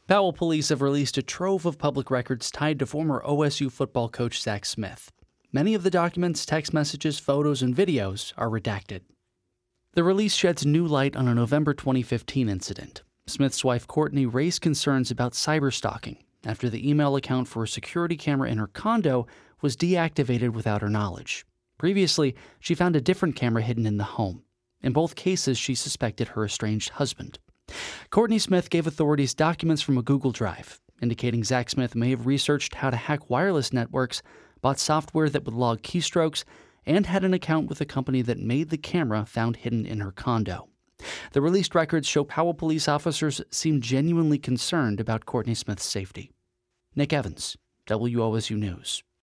Powell police have released a trove of public records tied to former OSU football coach Zach Smith. Many of the documents, text messages, photos, and videos are redacted. The release sheds new light on a November 2015 incident. Smith's wife Courtney raised concerns about cyberstalking after the email account for a security camera in her condo was deactivated without her knowledge. Previously, she found a different camera hidden in the home. In both cases, she suspected her estranged husband. Courtney Smith gave authorities documents from a Google Drive, indicating Zach Smith may have researched how to hack wireless networks, bought software that would log keystrokes, and had an account with a company that made the camera found hidden in her condo. The released records show Powell police officers seemed genuinely concerned about Courtney Smith's safety. Nick Evans, WOSU News.